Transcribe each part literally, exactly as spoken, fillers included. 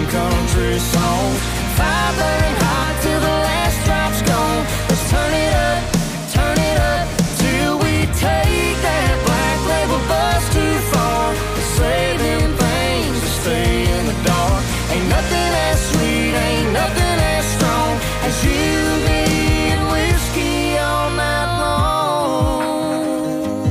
country songs. Fire burning hot till the last drop's gone. Let's turn it up, turn it up, till we take that black label bus too far. We're saving things to stay in the dark. Ain't nothing as sweet, ain't nothing as strong as you, me, and whiskey all night long.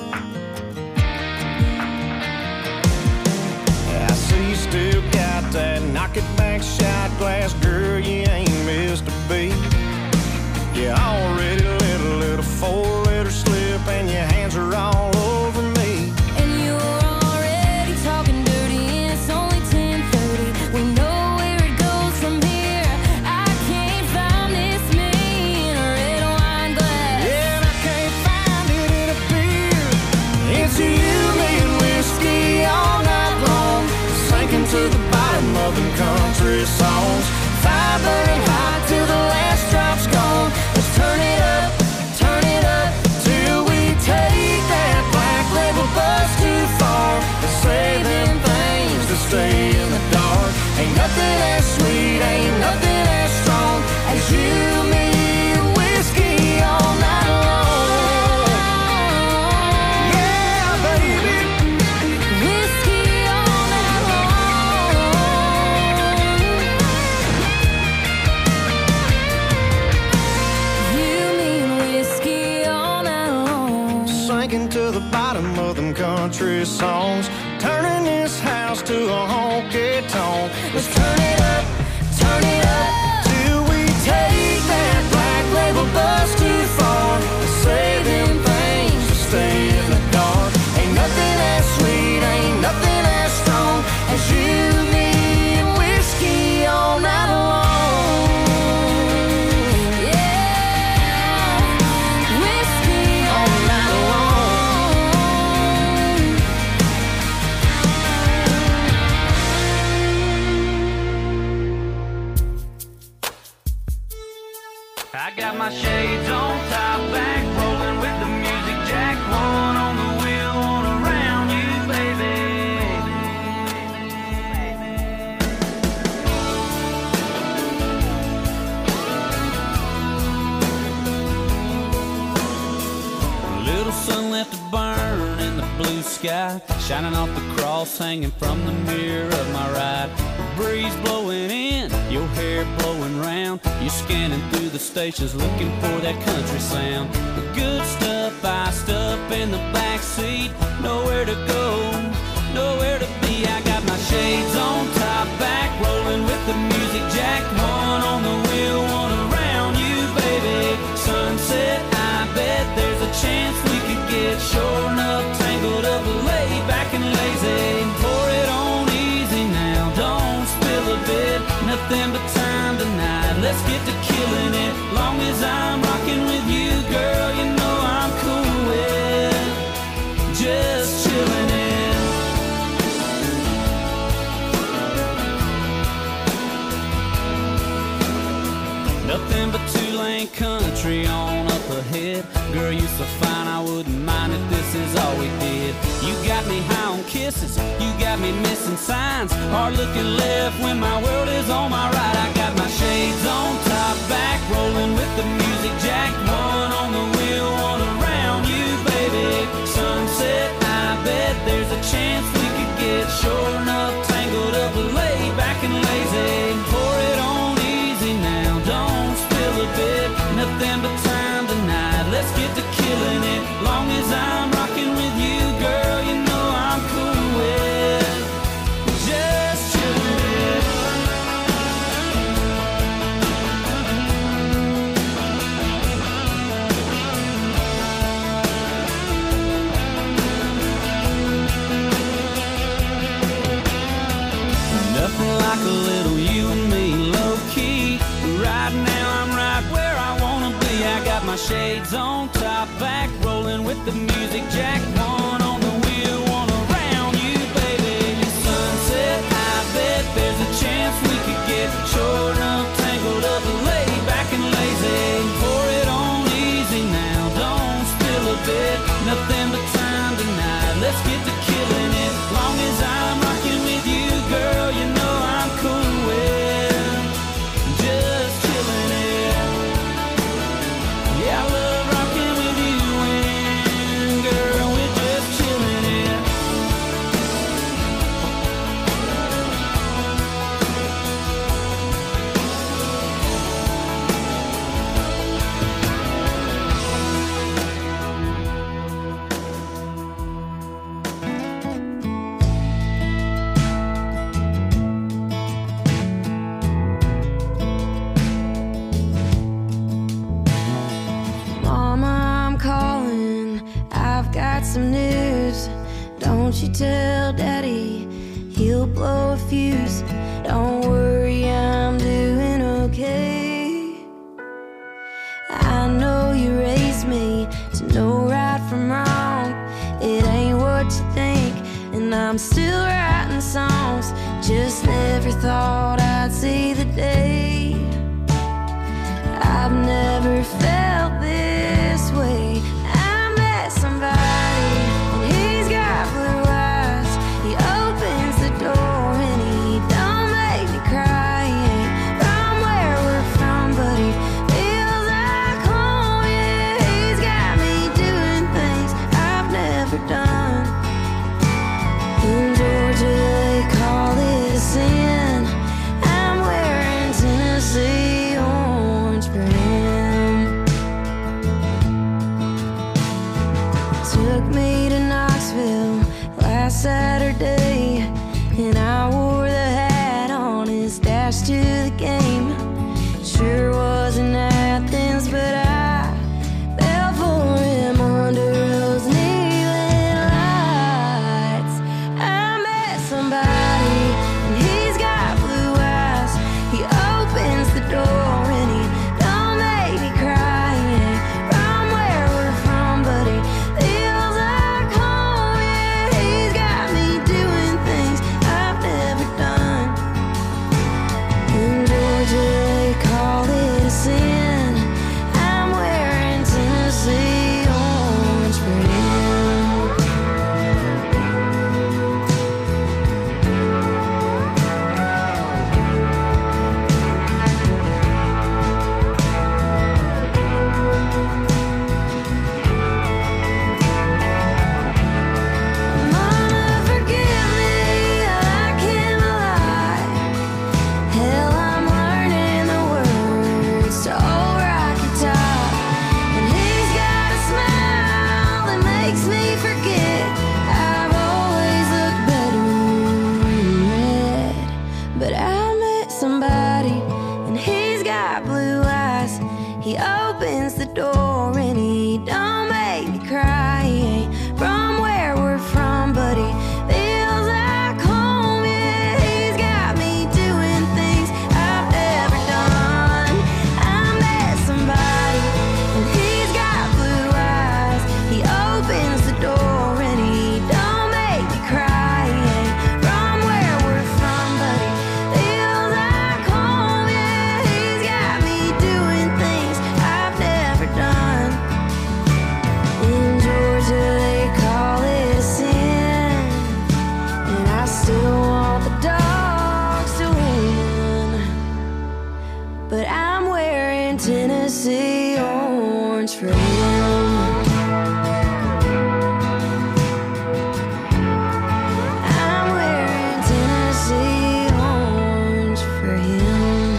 I see you still got that knock it back shot glass, girl, you ain't missed a beat. You already let a little four-letter slip and your hands are all over me. And you're already talking dirty and it's only ten thirty. We know where it goes from here. I can't find this me in a red wine glass. Yeah, and I can't find it in a beer. It's you, me, and whiskey all night long, sinking to the bottom of them country songs. Fire burning hot till the last drop's gone. Let's turn it up, turn it up, till we take that black label bus too far. We're saving things to stay in the dark. Ain't nothing as sweet, ain't nothing as strong as you, me, and whiskey all night long. Yeah, baby. Whiskey all night long. You mean whiskey all night long. Sinking to the bottom of them country songs, turning this house to a honky tonk. Let's turn it up, turn it up, till we take that black label bus too far. We're saving things to stay in the dark. Ain't nothing as sweet, ain't nothing as strong as you, me, and whiskey all night long. Yeah, whiskey All night long. I got my shades on, top back, rolling with the music jack. One on the wheel, one around you, baby. Little sun left to burn in the blue sky, shining off the cross hanging from the mirror of my ride. Breeze blowing in, your hair blowing round. You're scanning through the stations looking for that country sound. The good stuff iced up in the back seat. Nowhere to go, nowhere to be. I got my shades on, top back, rolling with the music jack. One on the wheel, one around you, baby. Sunset, I bet there's a chance we could get short enough, tangled up, laid back and lazy. Pour it on easy now, don't spill a bit. Nothing but time tonight, let's get to killing it. Long as I'm rocking with you, girl, you know I'm cool with just chilling it. Nothing but two-lane country on up ahead. Girl, you so fine, I wouldn't mind if this is all we did. You got me high on kisses, you got me missing signs. Hard looking left when my world is on my right. I got my shades on, top back, rolling with the music jack. One on the wheel, one around you, baby. Sunset, I bet there's a chance we could get short enough, tangled up, laid back and lazy. Pour it on easy now, don't spill a bit. Nothing but time tonight, let's get to killing it. Long as I'm rocking with you, girl, you know I'm cool with just chilling it. Nothing like a little you and me, low key. Right now I'm right where I wanna be. I got my shades on, top back, rolling with the music jack. One on the wheel, one around you, baby. Sunset, I bet there's a chance we could get short enough, tangled up, laid back and lazy. Pour it on easy now, don't spill a bit. Nothing but time tonight, let's get to killing it. Long as I'm rocking with you, girl, you know I'm cool you tell Daddy he'll blow a fuse? Don't worry, I'm doing okay. I know you raised me to know right from wrong. It ain't what you think, and I'm still writing songs. Just never thought I'd see the day. I've never felt this way. I met somebody, and he's got blue eyes. He opens the door and he don't make me cry. He ain't from where we're from, but he feels like home. Yeah, he's got me doing things I've never done. In Georgia they call it a sin. I'm wearing Tennessee orange for him. Took me to Knoxville last Saturday, and I wore the hat on his dash to the game. Sure wasn't Athens, but I fell for him under those neon lights. I met somebody, and he's got blue eyes. He opens the door and he don't make me cry. He ain't from where we're from, but he feels like home. Yeah, he's got me doing things I've never done. In Georgia they call it a sin. I'm wearing Tennessee orange for him. Mama, forgive me, I can't lie. Hell, I'm learning the words to Old Rocky Top. And he's got a smile that makes me forget I've always looked better in red. But I met somebody, and he's got blue eyes. He opens the door and he don't make me cry. He ain't from where we're from, but he feels like home. Yeah, he's got me doing things I've never done. I met somebody, and he's got blue eyes. He opens the door and he don't make me cry. He ain't from where we're from, but he feels like home. Yeah, he's got me doing things I've never done. In Georgia they call it a sin, and I still want the dogs to win. But I'm wearing Tennessee orange for him. I'm wearing Tennessee orange for him.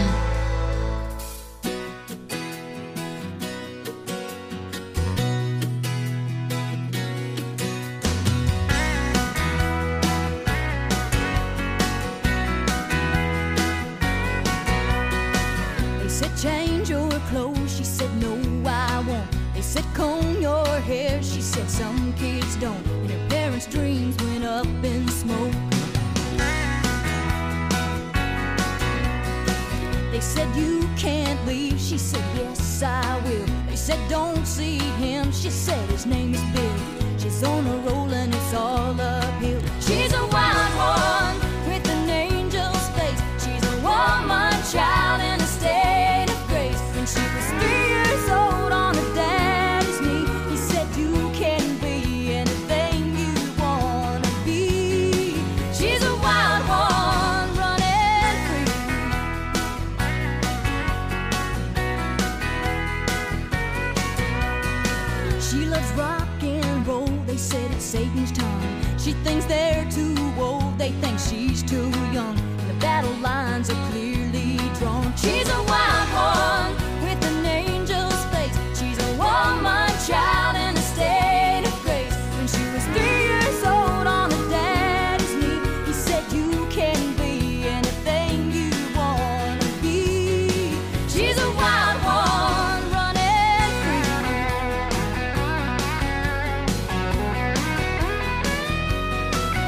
They said change your clothes, she said no I won't. They said comb your hair, she said some kids don't. And her parents' dreams went up in smoke. They said you can't leave, she said yes I will. They said don't see him, she said his name is Bill. She's on a roll and it's all uphill. She's a wild one with an angel's face. She's a woman child in a state of grace. When she was three years old on her daddy's knee, he said you can be anything you wanna be. She's a wild one running free. She loves rock and roll, they said it's Satan's tongue. She thinks they're too old, they think she's too young. The battle lines are clearly drawn. She's a wild one with an angel's face. She's a woman child in a state of grace. When she was three years old on her daddy's knee, he said you can be anything you wanna be. She's a wild one running free.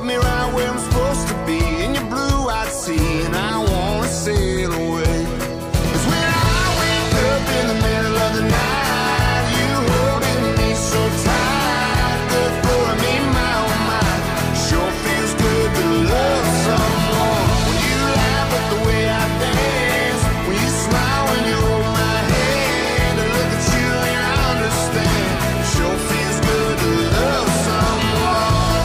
me right where I'm supposed to be in your blue-eyed sea, and I wanna sail away. 'Cause when I wake up in the middle of the night, you holding me so tight, good for me, my oh my. Sure feels good to love someone. When you laugh at the way I dance, when you smile when you hold my hand, I look at you and I understand. Sure feels good to love someone.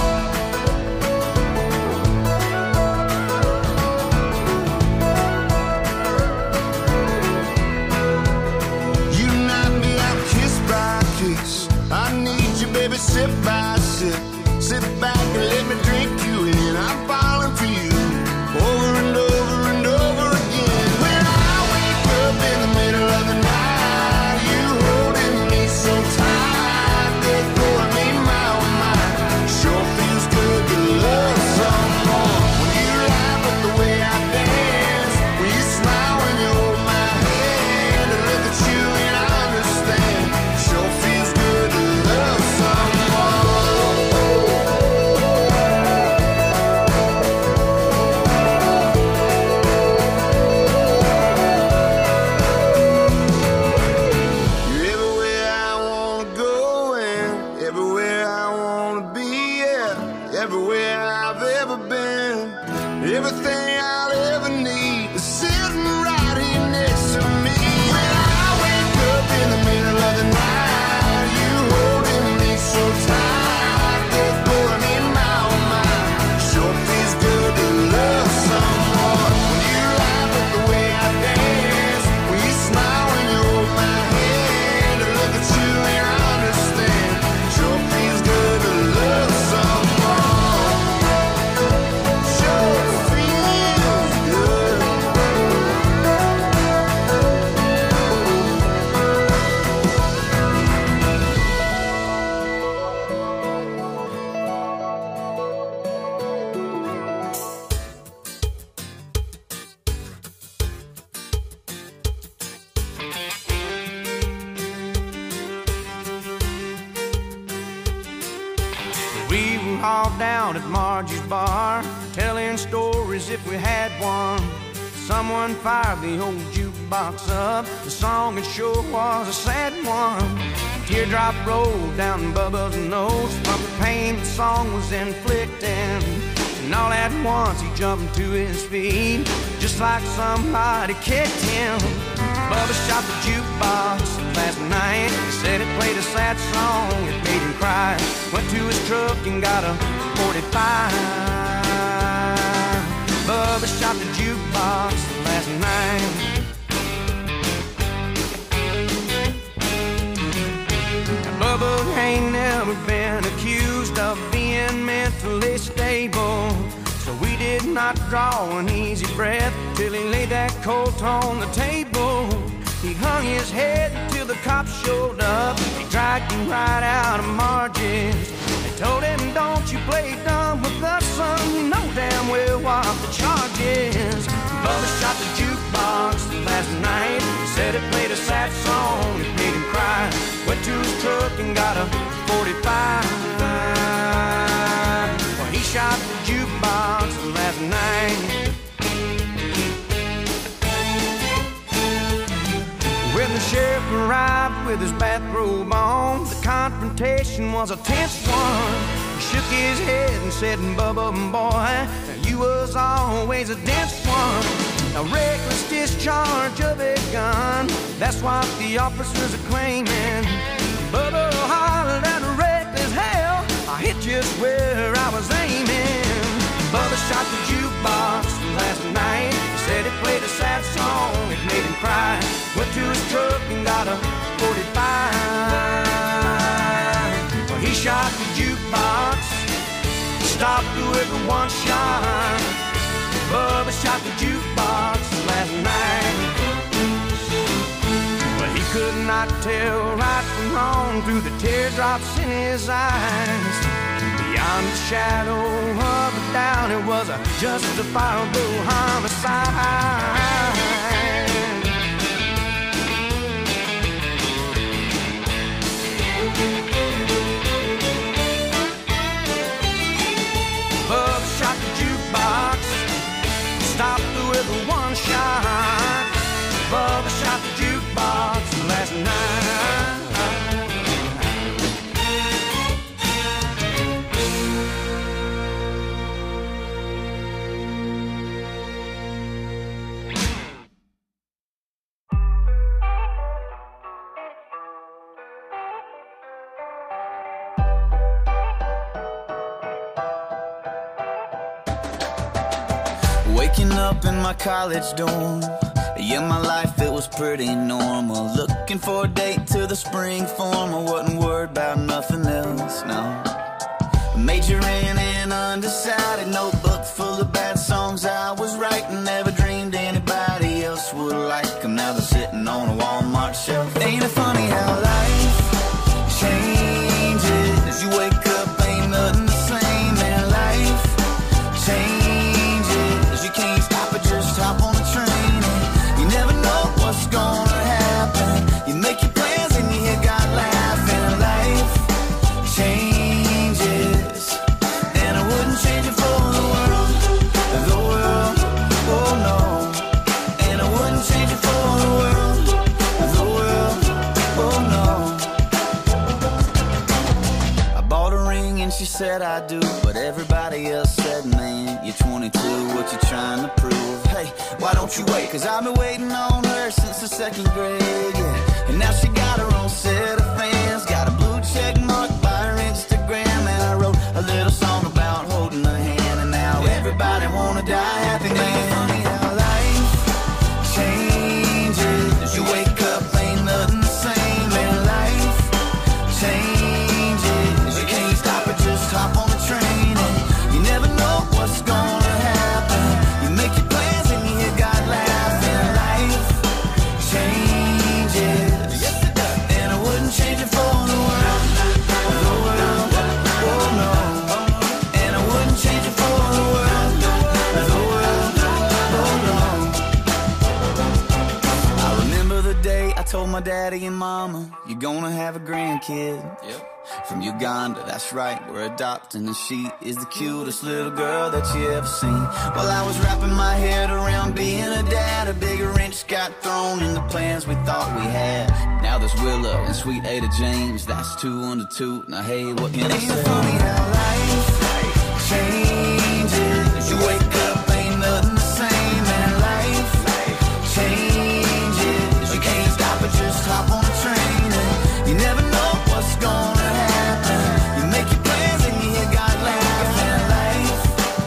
You knock me out kiss by kiss. I need you, baby, sip by sip. Sit back and let me drink you in. I'm falling for you over and over and over again. When I wake up in the middle of the night, you holding me so tight, good for me, my oh my. Sure feels good to love someone. When you laugh at the way I dance, when you smile when you hold my hand, I look at you and I understand. Sure feels good to love someone. You're everywhere I wanna go and everywhere I wanna be, yeah. Everywhere I've ever been, everything I'll ever need is sitting right here next to me. When I wake up in the middle of the night, you holding me so tight, good for me, my oh my. Sure feels good to love someone. When you laugh at the way I dance, when you smile when you hold my hand, I look at you and I understand. Sure feels good to love someone. Sure feels good. We were all down at Margie's bar, telling stories if we had one. Someone fired the old jukebox up. The song it sure was a sad one. Teardrop rolled down Bubba's nose from the pain the song was inflicting. And all at once he jumped to his feet, just like somebody kicked him. Bubba shot the jukebox last night. Said it played a sad song, it made him cry. Went to his truck and got a forty-five. Bubba shot the jukebox last night. Now, Bubba ain't never been accused of being mentally stable, so we did not draw an easy breath till he laid that colt on the table. He hung his head till the cops showed up. He dragged him right out of Margie's. They told him, don't you play dumb with us, son. You know damn well what the charge is. Bubba shot the jukebox last night. Said it played a sad song, it made him cry. Went to his truck and got a forty-five. Well, he shot the jukebox last night. When the sheriff arrived with his bathrobe on, the confrontation was a tense one. He shook his head and said, Bubba, boy, you was always a dense one. A reckless discharge of a gun, that's what the officers are claiming. Bubba hollered at a reckless hell, I hit just where I was aiming. Bubba shot the jukebox last night. Said it played a sad song, it made him cry. Went to his truck and got a forty-five. Well, he shot the jukebox, stopped through every one shot. Bubba shot the jukebox last night. But he could not tell right from wrong through the teardrops in his eyes. Beyond the shadow of a doubt, it was a justifiable homicide. Waking up in my college dorm. Yeah, my life, it was pretty normal. Looking for a date to the spring form. I wasn't worried about nothing else, no. Majoring in undecided, notebook full of bad songs I was writing. Never dreamed anybody else would like them. Now they're sitting on a Walmart shelf. Ain't it funny how life changes? You wake up, ain't nothing the same. And life changes. You can't stop it, just hop on the train. And you never know what's gonna happen. You make your plans and you hear God laughing. Life changes, and I wouldn't change it for the world, the world, oh no. And I wouldn't change it for the world, the world, oh no. I bought a ring and she said I do, but everybody else said, man, you're twenty-two, what you trying to prove? Hey, why don't you wait? Cause I've been waiting on her since the second grade, yeah. And now she got her own set of fans, got a blue check mark by her Instagram. And I wrote a little song about holding her hand, and now everybody wanna die happy, man. Funny how life changes. You wake up, ain't nothing the same. And life changes. You can't stop it, just hop on the train. And you never know what's gonna happen. You make your plans and you hear God laughing. Life changes, yes it does. And I wouldn't change it for the world, the world, oh no. And I wouldn't change it for the world, the world, oh no. I remember the day I told my daddy and mama, you're gonna have a grandkid. Yep. From Uganda, that's right, we're adopting, and she is the cutest little girl that you ever seen. While I was wrapping my head around being a dad, a bigger wrench got thrown in the plans we thought we had. Now there's Willow and sweet Ada James, that's two under two. Now hey, what can I say? Ain't it funny how life changes? You wake up, ain't nothing the same. And life changes. You can't stop it, just hop on the train. And you never know what's gonna happen. You make your plans and you hear God laughing. Life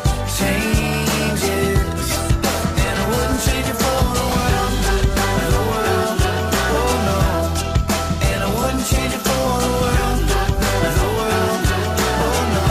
changes, and I wouldn't change it for the world, the world, oh no. And I wouldn't change it for the world, the world, oh no.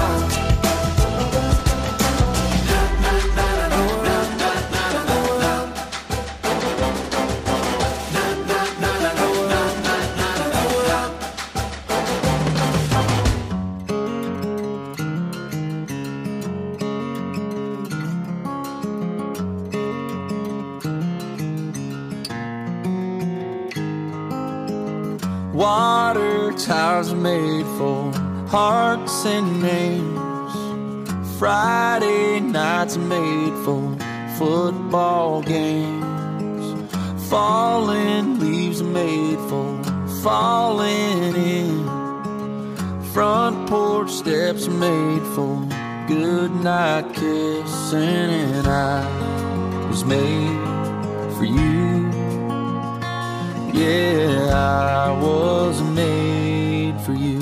Water towers are made for hearts and names. Friday nights are made for football games. Falling leaves are made for falling in. Front porch steps are made for good night kissing. And I was made for you. Yeah, I was made for you.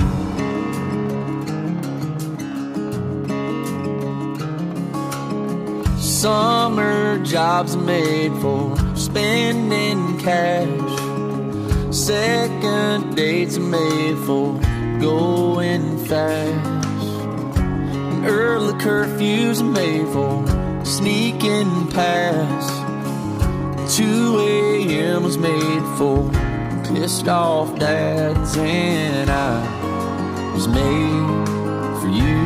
Summer jobs are made for spending cash. Second dates are made for going fast. And early curfews are made for sneaking past. two a.m. was made for pissed off dads. And I was made for you.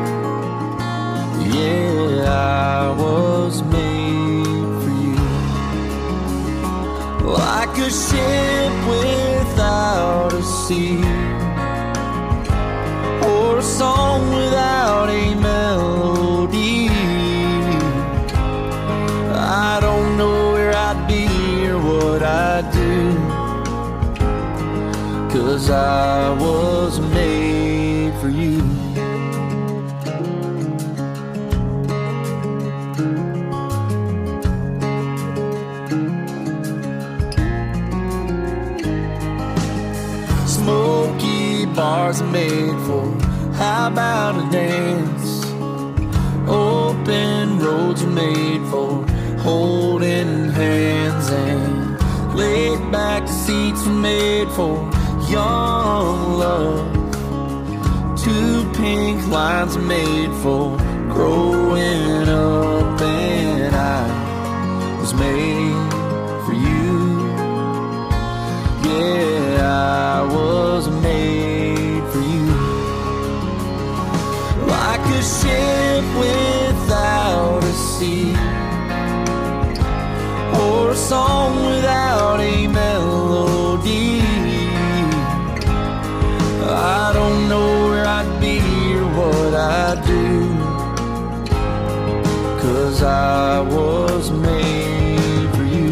Yeah, I was made for you. Like a ship without a sea, or a song without a melody. I don't know where I'd be or what I'd do, 'cause I was made for you. Smoky bars are made for how about a dance? Open roads are made for holding hands, and laid back seats were made for young love. Two pink lines made for growing up, and I was made for you. Yeah, I was made for you. Like a ship without a sea, or a song without a melody. I don't know where I'd be or what I'd do, 'cause I was made for you.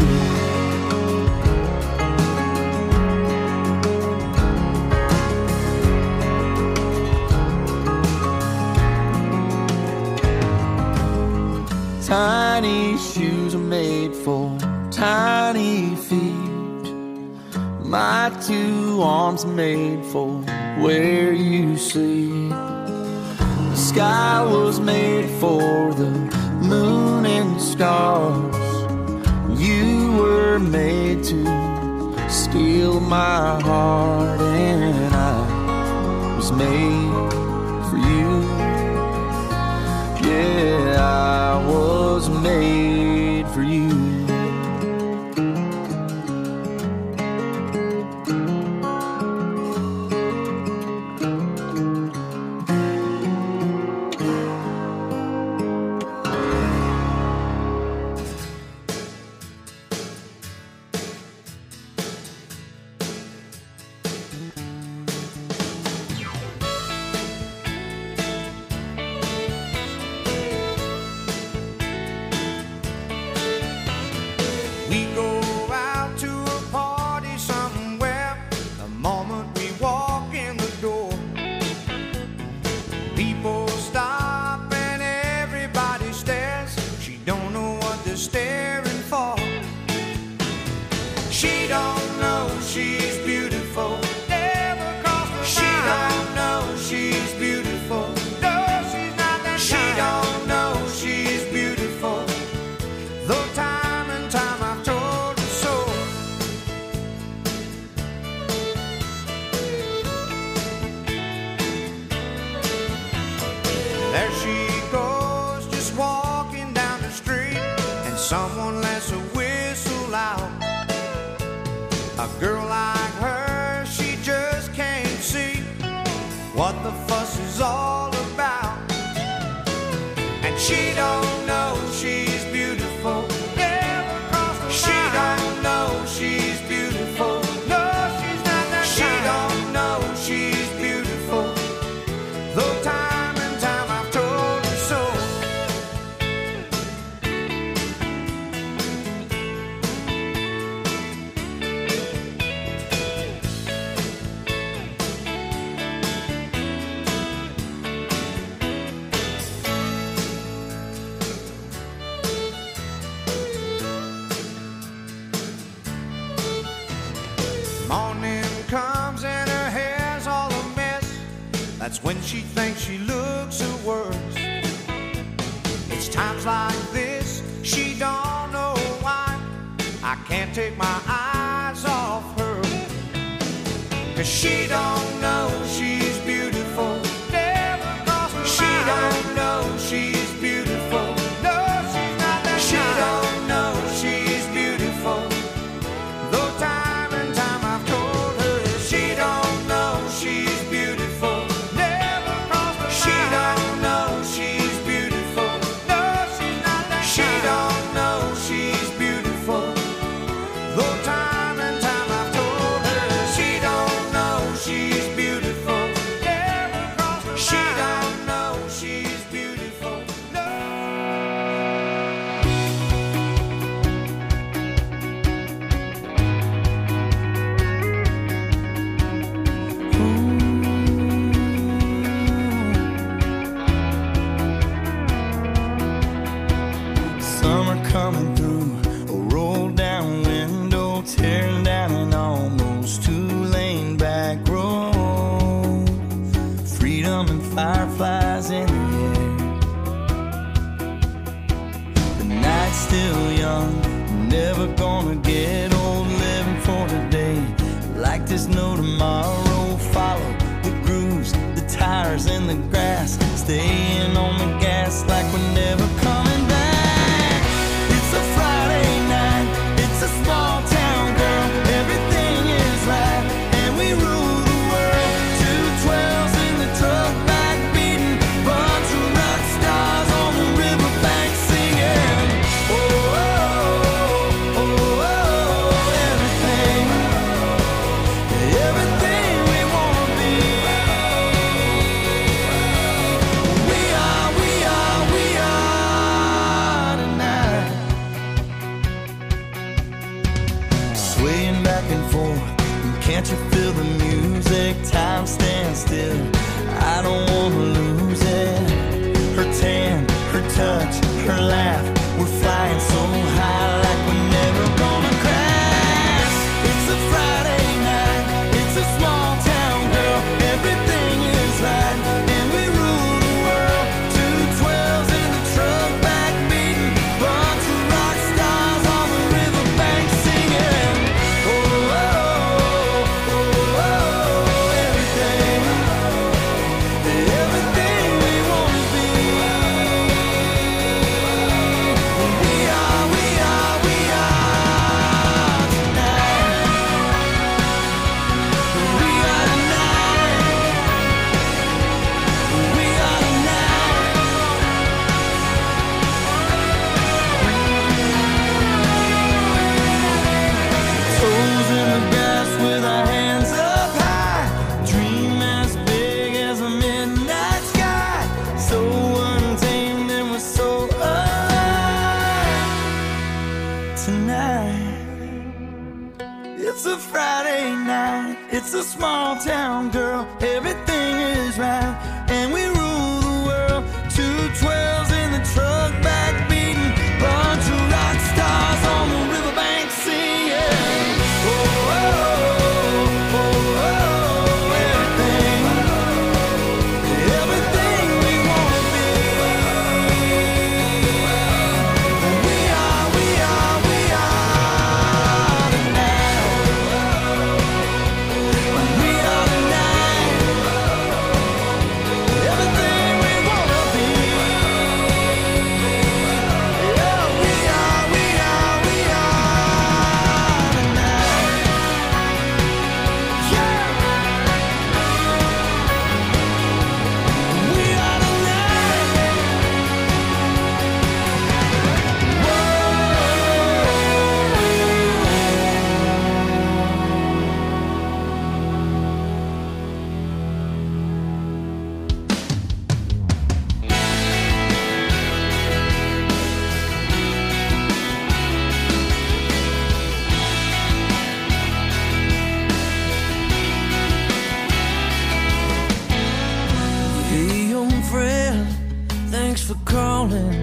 Tiny shoes are made for tiny feet. My two arms made for where you sleep. The sky was made for the moon and stars. You were made to steal my heart, and I was made for you. Yeah, I was made for you. That's when she thinks she looks her worst. It's times like this, she don't know why I can't take my eyes off her. 'Cause she don't know she's beautiful. Never crossed her mind. She don't know she's beautiful. No, she's not that She kind. Don't know she's beautiful. Though time and time I've told her she don't know she's beautiful. Never crossed her she mind. She don't know she's beautiful. No, she's not that She kind. Don't know she's beautiful. Though time and time I've told her she don't know she's beautiful. Never crossed her she mind. She don't know she's beautiful. No. Summer coming through, a roll down window, tearing down an almost two-lane back road. Freedom and fireflies in the air. The night's still young. there's no tomorrow. Follow the grooves, the tires and the grass, staying on the gas like we're never coming back. It's a Friday night, it's a small town, girl, everything is right, and we rule the world. Two twelves in the truck back beating, bunch of rock stars on the riverbank singing. Oh, oh, oh, oh, everything, everything we wanna be. We are, we are, we are tonight. Swaying back and forth, can't you feel the music? Time stands still, I don't wanna lose it. Her tan, her touch, her laugh, we're flying so high like we're never gonna crash. It's a Friday night, it's a small town, girl, everything is right, and we rule the world. Two twelves in the truck back beating, bunch of rock stars on the riverbank singing. Oh, oh, oh, oh, everything, everything we wanna be. We are, we are, we are tonight. We are tonight. We are tonight. Toes in the gas with our hands up high. Dream as big as a midnight sky. So untamed and we're so alive tonight. It's a Friday night, it's a small town, girl, everything is right, and we rule the world. Two twelves in the truck back beating, bunch of rock stars on the riverbank singing. Oh, oh, oh, oh, oh, everything, everything we wanna be. We are, we are, we are tonight. We are tonight. Everything we wanna be. Yeah, we are, we are, we are tonight. Yeah. We are Hey, young friend, thanks for calling.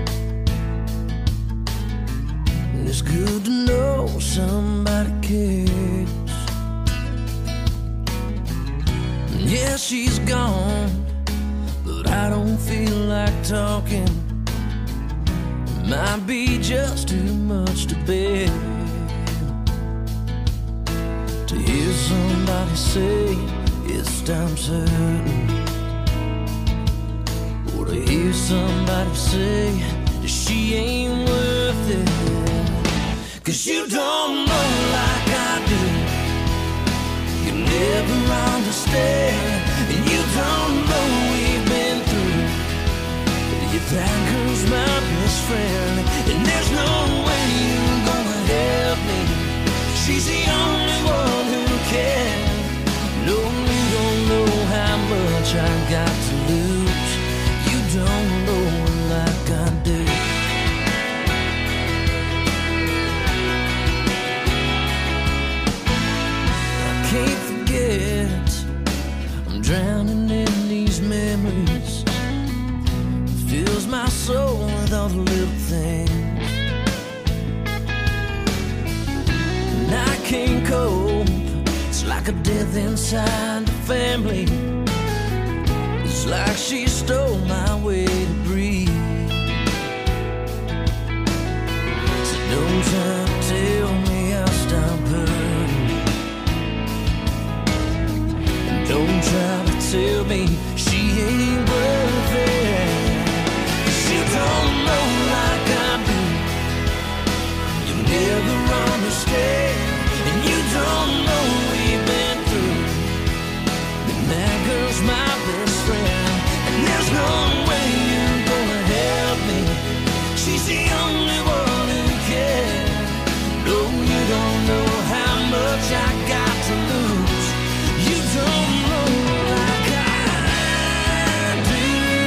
It's good to know somebody cares. Yeah, she's gone, but I don't feel like talking. It might be just too much to bear to hear somebody say it's time certain, or to hear somebody say that she ain't worth it. Cause you don't know like I do, you never understand, and you don't know we've been through. If that girl's my best friend, and there's no way you're gonna help me. She's the only one who can. No, you don't know how much I got to lose. You don't know like I do. I can't forget, I'm drowning in these memories. Fills my soul with all the little things, and I can't cope. It's like a death inside the family. It's like she stole my way to breathe. So don't try to tell me I'll stop hurting. my best friend, and there's no way you're gonna help me. She's the only one who cares. No, you don't know how much I got to lose. You don't know like I do.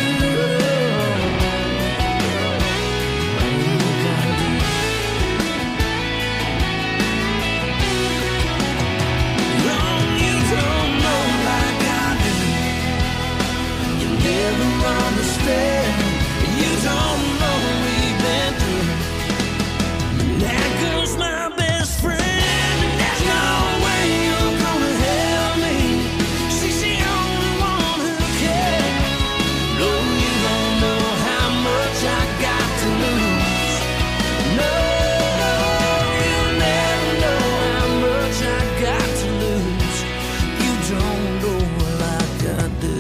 Oh, you don't know like I do. You never understand. You don't know what we've been through. There goes my best friend, and there's no way you're gonna help me. She's the only one who cares. No, you don't know how much I got to lose. No, you'll never know how much I got to lose. You don't know like I do.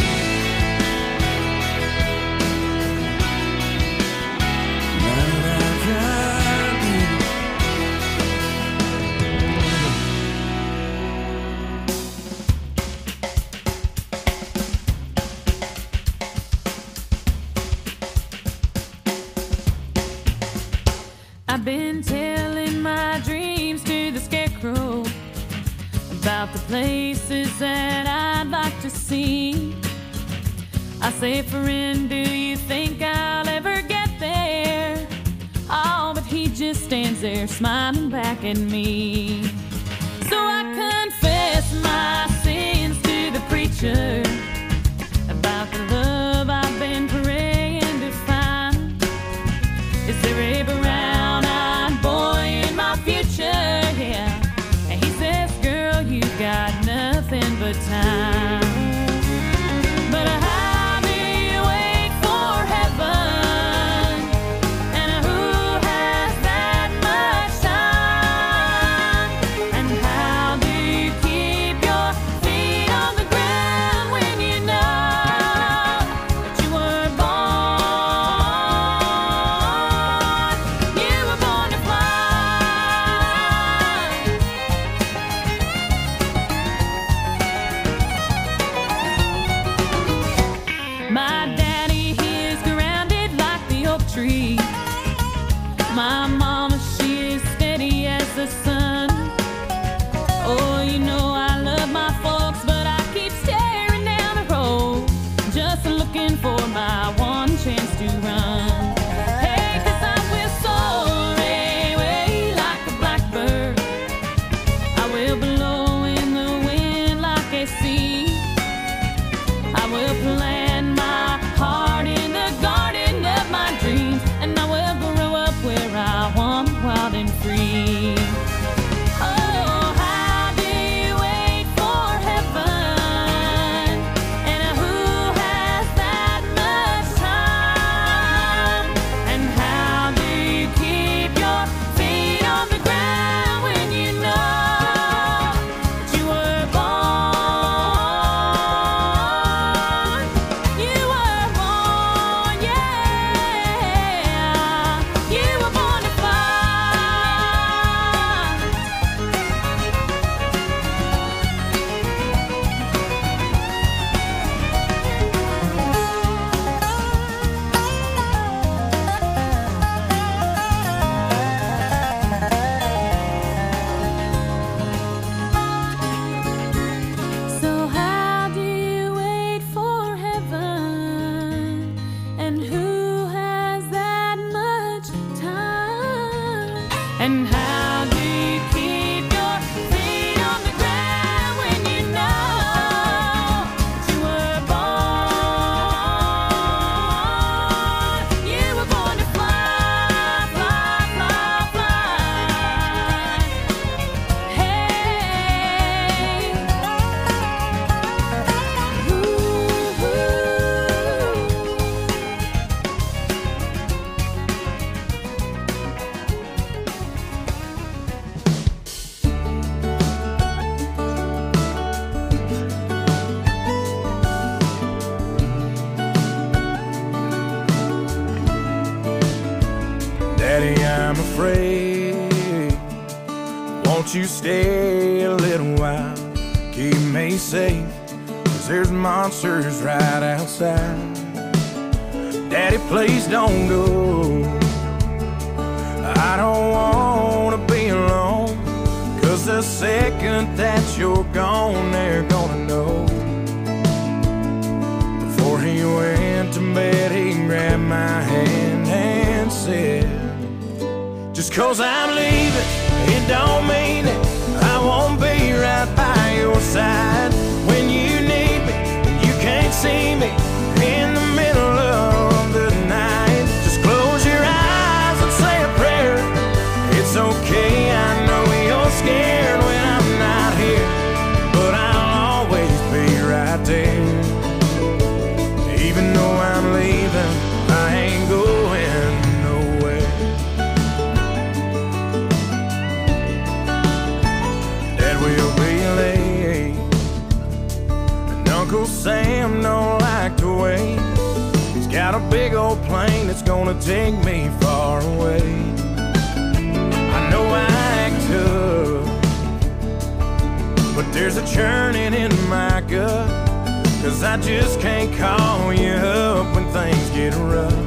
Not like I do. I've been telling my dreams to the scarecrow about the places that I'd like to see. I say, friend, do you think I'll ever get there? Oh, but he just stands there smiling back at me. So I confess my sins to the preacher about the love I've been praying to find. Is there a brown-eyed boy in my future? Yeah. And he says, girl, you got nothing but time. But how do you wait for heaven? And who has that much time? And how do you keep your feet on the ground when you know that you were born? You were born to fly. My daddy, he is grounded like the oak tree. My mama, she is steady as the sun. Oh, you know I love my folks, but I keep staring down the road, just looking for my one chance to run. Hey, 'cause I will soar away like a blackbird. I will blow in the wind like a sea. I will plant my heart in the garden of my dreams, and I will grow up where I want, wild and free. Oh, how do you wait for heaven? And who has that much time? And how do you keep your feet on the ground when you know that you were born? You were born, yeah. You were born to fly. So how do you wait for heaven? And who has that much time? And how do you keep your feet on the ground when you know that you were born? You were born to fly, fly, fly, fly. Hey. Ooh. Daddy, I'm afraid. Won't you stay a little while? Keep me safe, 'cause 'cause there's monsters right outside. Daddy, please don't go. I don't wanna be alone, 'cause the second that you're gone, they're gonna know. Before he went to bed, he grabbed my hand and said, just 'cause I'm leaving, it don't mean it. I won't be right by your side when you need me, you can't see me in the middle of the night. Just close your eyes and say a prayer. It's okay, I know you're scared when I'm not here, but I'll always be right there. Even though I'm leaving, I ain't going nowhere. Dad will be late, and Uncle Sam don't like to wait. He's got a big old plane that's gonna take me far away. I know I act tough, but there's a churning in my gut, 'cause I just can't call you up when things get rough.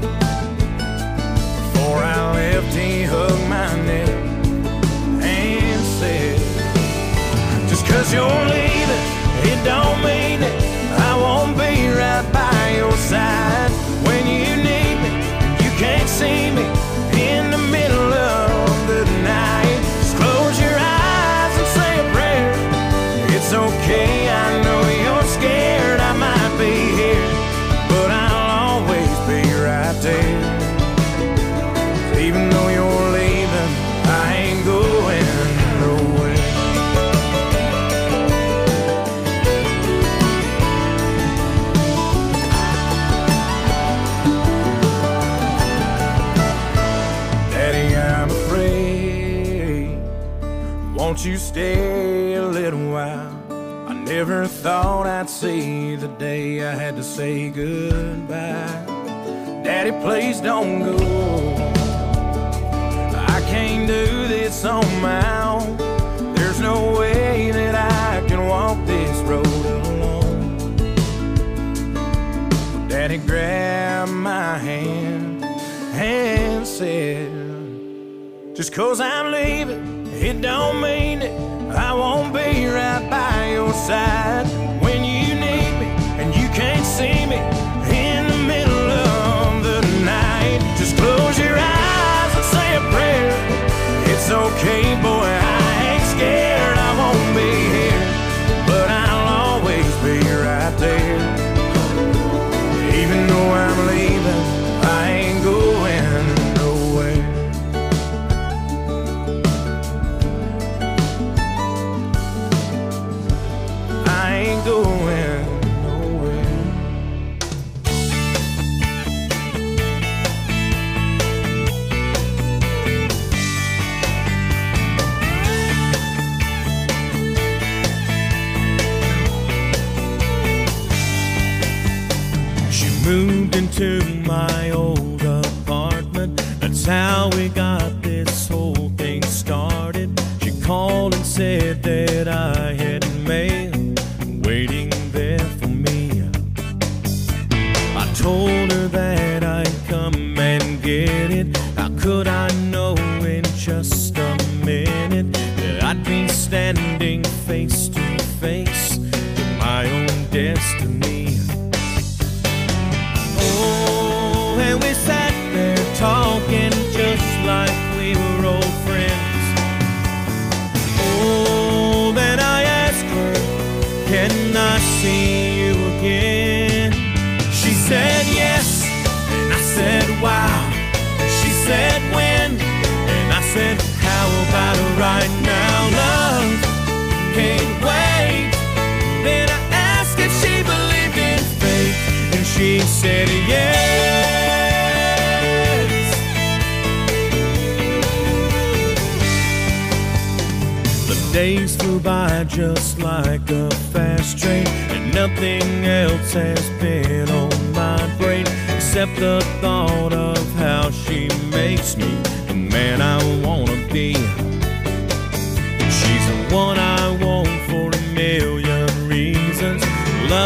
Before I left, he hugged my neck and said, just 'cause you're leaving, it don't mean it. I won't be right by your side when you need me, you can't see me in the middle of the night. Just close your eyes and say a prayer. It's okay, I know you're scared, I might be here, but I'll always be right there. Even though you're leaving, I ain't going nowhere. Daddy, I'm afraid, won't you stay a little while? I never thought I'd see the day I had to say goodbye. Daddy, please don't go. I can't do this on my own. There's no way that I can walk this road alone. Daddy grabbed my hand and said, just 'cause I'm leaving, it don't mean it. I won't be right by your side when you need me, and you can't see me in the middle of the night. Just close your eyes and say a prayer. It's okay, boy, I ain't scared. I won't be here, but I'll always be right there. Even though I'm leaving, I ain't going nowhere. I ain't going nowhere. She moved into my old apartment. That's how we got this whole thing started. She called and said that I had mail waiting there for me. I told her that I'd come and get it. How could I know in just a minute that I'd be standing face to face with my own destiny? Oh, and we sat there talking just like we were old friends. Oh, then I asked her, can I see you again? She said yes, and I said wow. She said when, and I said how about right now? Love can't wait. Then I asked if she believed in fate, and she said yes. The days flew by just like a fast train, and nothing else has been on my brain except the thought of how she makes me the man I wanna be. She's the one I want for a million reasons.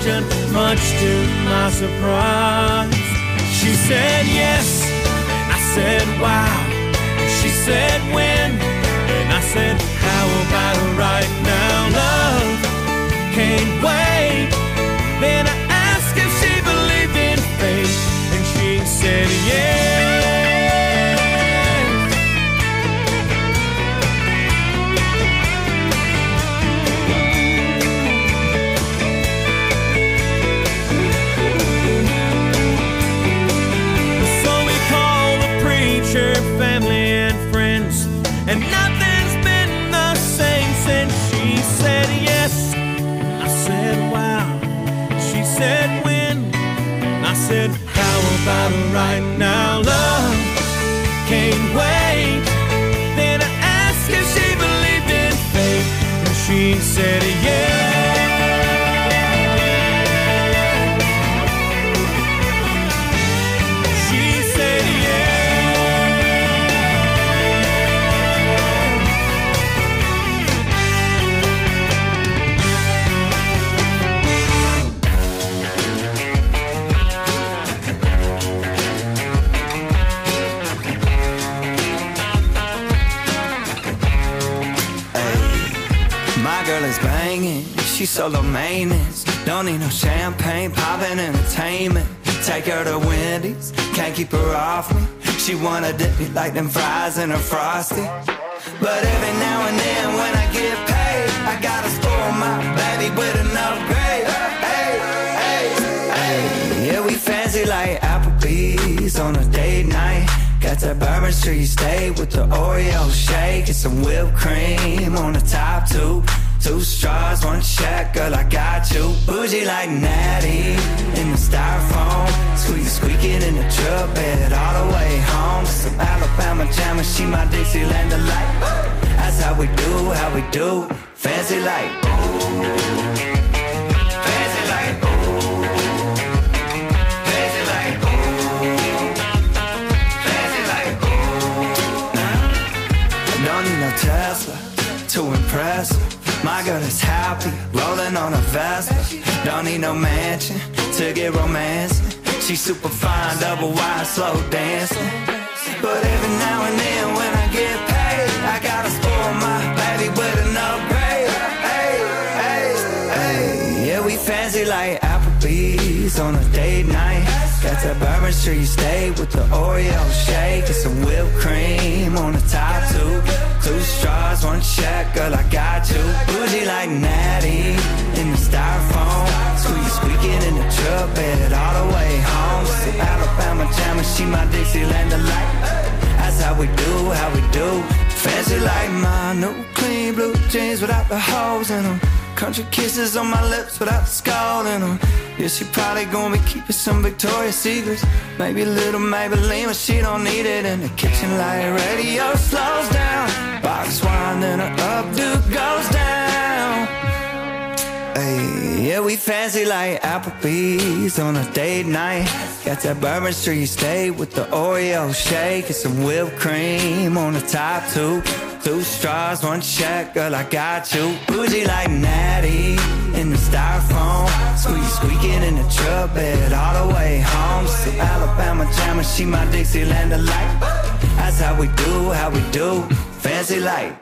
question, much to my surprise. She said yes, and I said wow. She said when, and I said how about right now? Love can't wait. Then I asked if she believed in fate, and she said yes. Family and friends, and nothing's been the same since she said yes. I said wow. She said when. I said how about right now? Love can't wait. Then I asked if she believed in fate, and she said yes. She's solo maintenance, don't need no champagne, poppin' entertainment. Take her to Wendy's, can't keep her off me. She wanna dip me like them fries in her Frosty. But every now and then when I get paid, I gotta spoil my baby with an upgrade. Hey, hey, hey. Yeah, we fancy like Applebee's on a date night. Got that Bourbon Street steak with the Oreo shake and some whipped cream on the top two. Two straws, one check, girl, I got you. Bougie like Natty in the styrofoam. Squeak, squeaking in the truck bed all the way home. Some Alabama jammer, she my Dixieland delight. That's how we do, how we do. Fancy like, ooh. Fancy like, ooh. Fancy like, ooh. Fancy like, ooh. Nah, don't need no Tesla to impress her. My girl is happy, rolling on a Vespa. Don't need no mansion to get romancing. She's super fine, double wide, slow dancing. But every now and then when I get paid, I gotta spoil my baby with an upgrade. Hey, hey, hey. Yeah, we fancy like Applebee's on a date night. Got that Bourbon Street steak with the Oreo shake and some whipped cream on the top two. Two straws, one check, girl, I got you. Bougie like Natty in the styrofoam. Squeak, squeaking in the truck bed all the way home. Some Alabama jammer, she my Dixieland delight. That's how we do, how we do. Fancy like my new clean blue jeans without the holes in them. Country kisses on my lips without the skull in them. Yeah, she probably gonna be keeping some Victoria's Secrets. Maybe a little Maybelline, but she don't need it. In the kitchen light radio slows down. Box wine, then her updo goes down. Hey, yeah, we fancy like Applebee's on a date night. Got that Bourbon Street steak with the Oreo shake and some whipped cream on the top two. Two straws, one check, girl, I got you. Bougie like Natty in the styrofoam. Squeak, squeaking in the truck bed all the way home. Some Alabama jammer, she my Dixieland delight. That's how we do, how we do. Fancy like.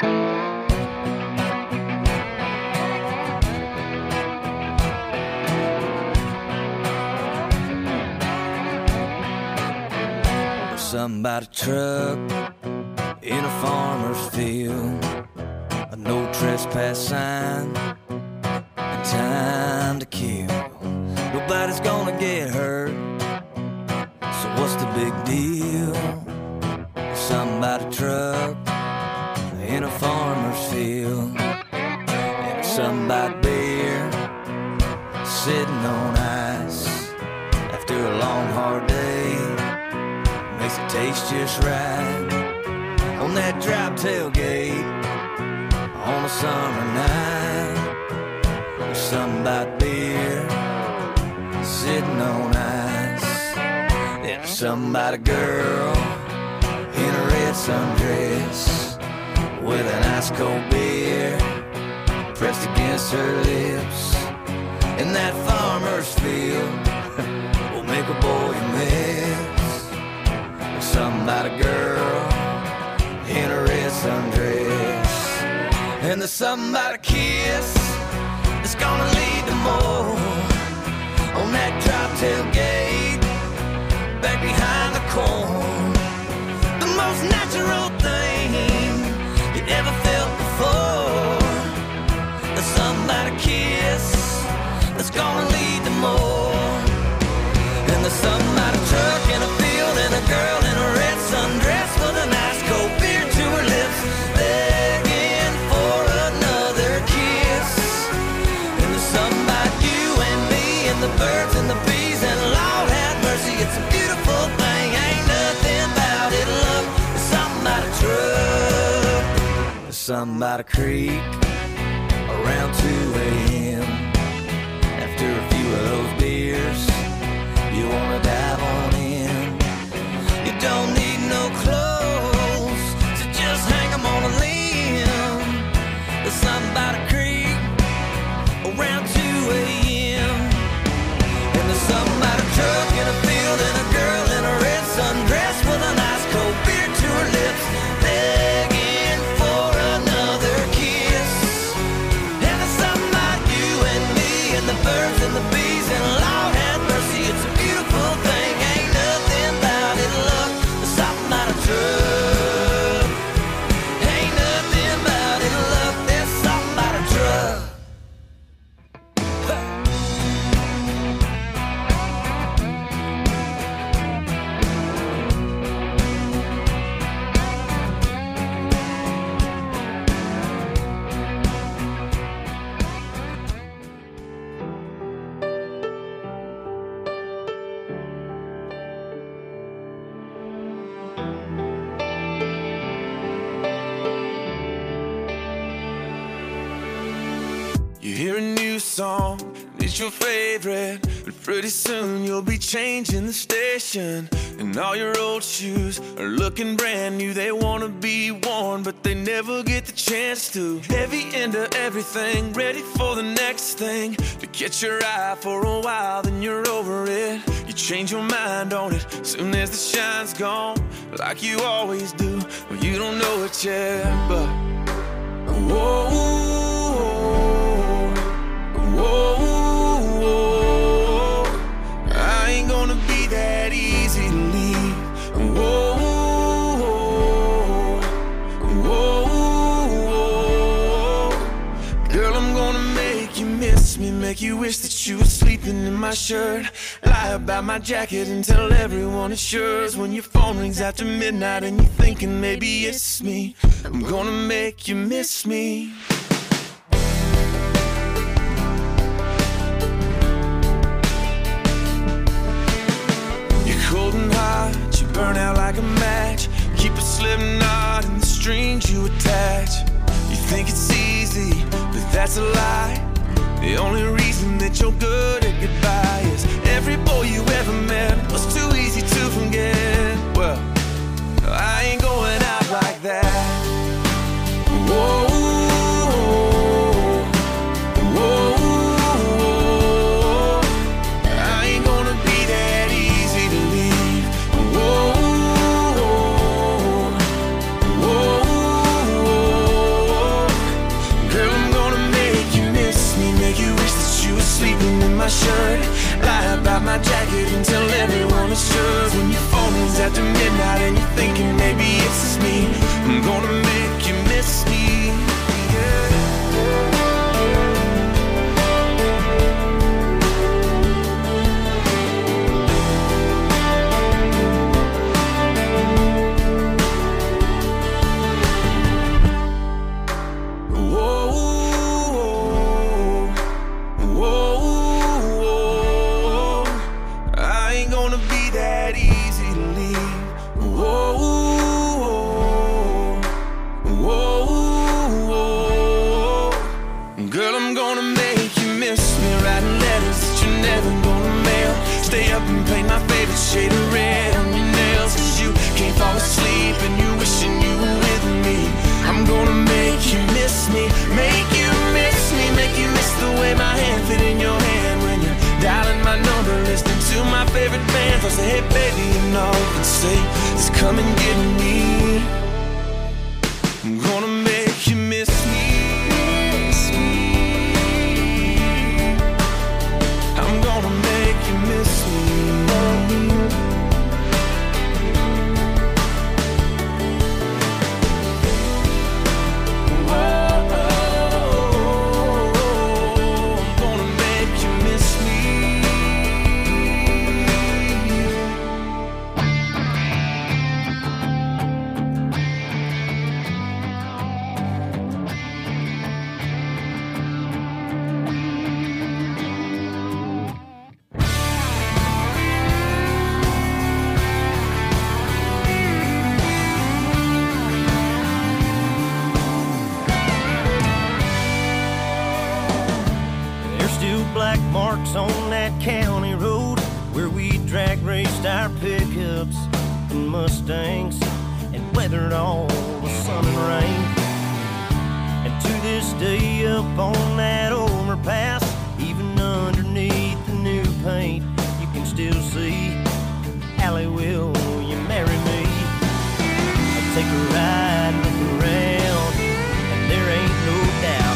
Something about a truck in a farmer's field, a no trespass sign, and time to kill. Nobody's gonna get hurt, so what's the big deal? Something about a truck in a farmer's field, and something about beer sitting on ice after a long hard day. Makes it taste just right on that drop tailgate on a summer night. There's something about beer sitting on ice. There's something about a girl in a red sundress with an ice cold beer pressed against her lips. in that farmer's field will make a boy miss. Something about a girl in a red sundress, and there's something about a kiss that's gonna lead to more on that drop tailgate back behind the corn. The most natural thing you ever felt before. There's something about a kiss that's gonna lead to more. And there's something about a truck in a field and a girl in a red sundress with a nice cold beer to her lips, begging for another kiss. And there's something about you and me and the birds and the bees, and Lord have mercy, it's a beautiful thing. Ain't nothing about it, love. There's something about a truck. There's something about a creek around two a.m. After a few of those beers, you wanna dive on in. You don't need no clothes, so just hang 'em on a limb. There's something about a creek around two a.m. And there's something about a truck in a field and a girl in a red sundress with a nice cold beer to her lips, begging for another kiss. And there's something about you and me and the birds and the bees, and Lord have mercy, it's a beautiful thing. Ain't nothing about it, love. There's something about a truck. Ain't nothing about it, love. There's something about a truck. You hear a new song, it's your favorite, but pretty soon you'll be changing the station. And all your old shoes are looking brand new. They wanna be worn, but they never get the chance to. Heavy into everything, ready for the next thing. To catch your eye for a while, then you're over it. You change your mind on it, soon as the shine's gone, like you always do. Well, you don't know it yet, but whoa, whoa, whoa, I ain't gonna be that easy to leave. Whoa, whoa, whoa, girl, I'm gonna make you miss me, make you wish that you were sleeping in my shirt. Lie about my jacket and tell everyone it's yours. When your phone rings after midnight and you're thinking maybe it's me, I'm gonna make you miss me. Cold and hot, you burn out like a match. Keep a slip knot in the strings you attach. You think it's easy, but that's a lie. The only reason that you're good at goodbye is every boy you ever met was too easy to forget. Well, I ain't going out like that. Whoa, whoa, I ain't gonna be that easy to leave. Whoa, whoa, girl, I'm gonna make you miss me, make you wish that you were sleeping in my shirt. Lie about my jacket and tell everyone it's yours. When your phone rings after midnight and you're thinking maybe it's just me, I'm gonna make you miss me. Yeah. Stay up and paint my favorite shade of red on your nails, 'cause you can't fall asleep and you wishing you were with me. I'm gonna make you miss me, make you miss me, make you miss the way my hand fit in your hand I say, hey baby, and all you can say is come and get me. I'm gonna make you miss me. Miss me. I'm gonna make you miss me. On that county road where we drag raced our pickups and Mustangs and weathered all the sun and rain. And to this day up on that overpass, even underneath the new paint, you can still see Allie, will you marry me? I'll take a ride, look around, and there ain't no doubt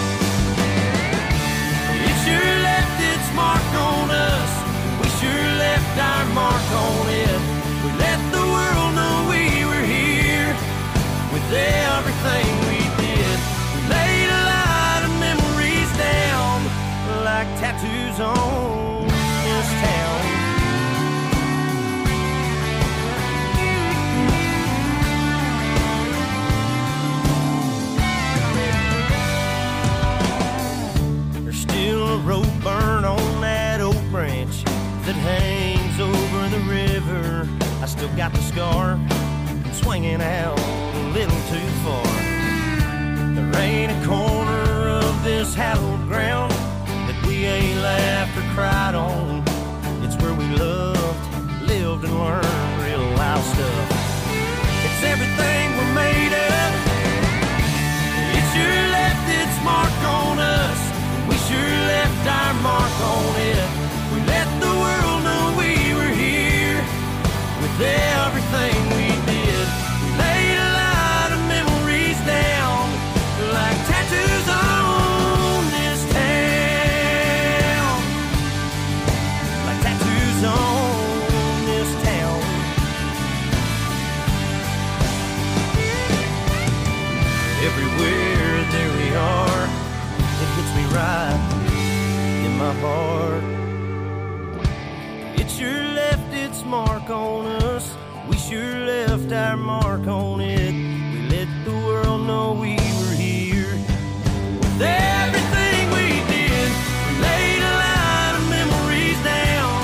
it sure left its mark on us. We sure left our mark on it. We let the world know we were here with everything we did. We laid a lot of memories down like tattoos on this town. There's still a rope burn on that oak branch that hangs over the river. I still got the scar swinging out a little too far. There ain't a corner of this hallowed ground that we ain't laughed or cried on. It's where we loved, lived, and learned real life stuff. It's everything we're made of. It sure left its mark on us. We sure left our mark on it. We let the world know we were here with everything we did. We laid a lot of memories down like tattoos on this town. Like tattoos on this town. Everywhere there we are, it hits me right in my heart. It sure left its mark on us. We sure left our mark on it. We let the world know we were here with everything we did. We laid a lot of memories down,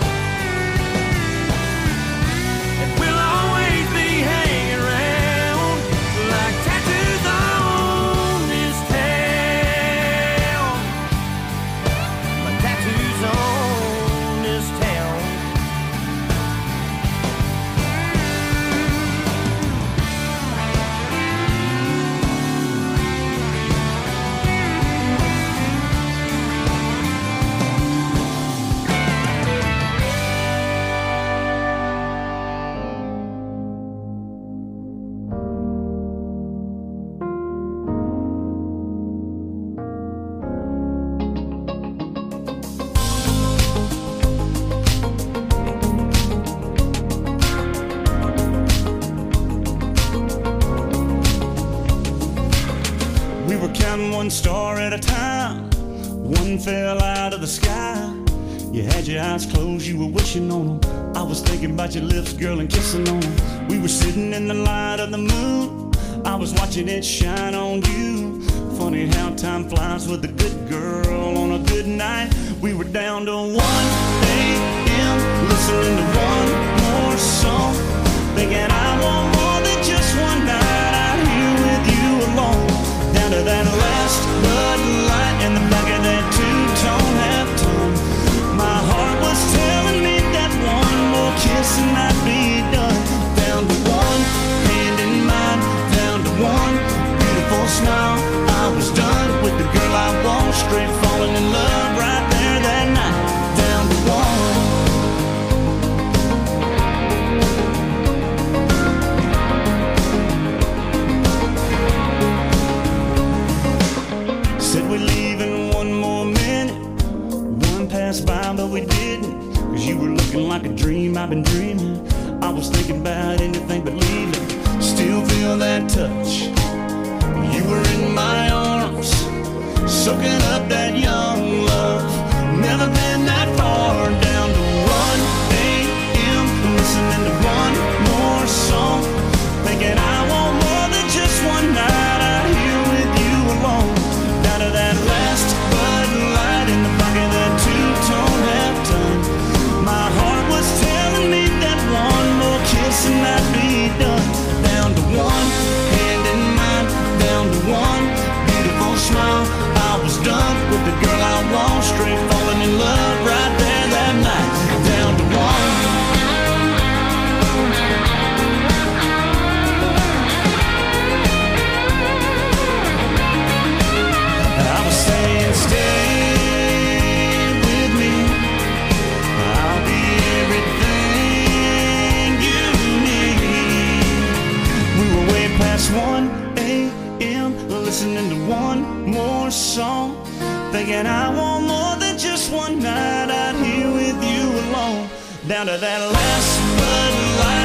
and we'll always be hanging around like tattoos on this town. Like tattoos on this town. We were counting one star at a time. One fell out of the sky. You had your eyes closed, you were wishing on them. I was thinking about your lips, girl, and kissing on them. We were sitting in the light of the moon. I was watching it shine on you. Funny how time flies with a good girl on a good night. We were down to one a m listening to one more song, thinking I want more than just one night out here with you alone. Down to that last Bud Light in the back of that two-tone half-tone. My heart was telling me that one more kiss and I'd be done. Down to one hand in mine, down to one beautiful smile. I was done with the girl I want, straight falling in love right there that night. Down to one. I've been dreaming. I was thinking about anything but leaving. Still feel that touch. You were in my arms, soaking up that young love. Never been that far. Down to one a.m. listening to one more song, thinking I want more than just one night out here with you alone. Down to that last Bud Light in the pocket, that two-tone half-ton. My heart was telling me that one more kiss and I'd be done. Down to one hand in mine, down to one beautiful smile. I was done with the girl I want, straight falling in love right there that night. Down to one. I was saying stay with me, I'll be everything you need. We were way past one a.m. listening to one more song, thinking I want more than just one night out here with you alone. Down to that last Bud Light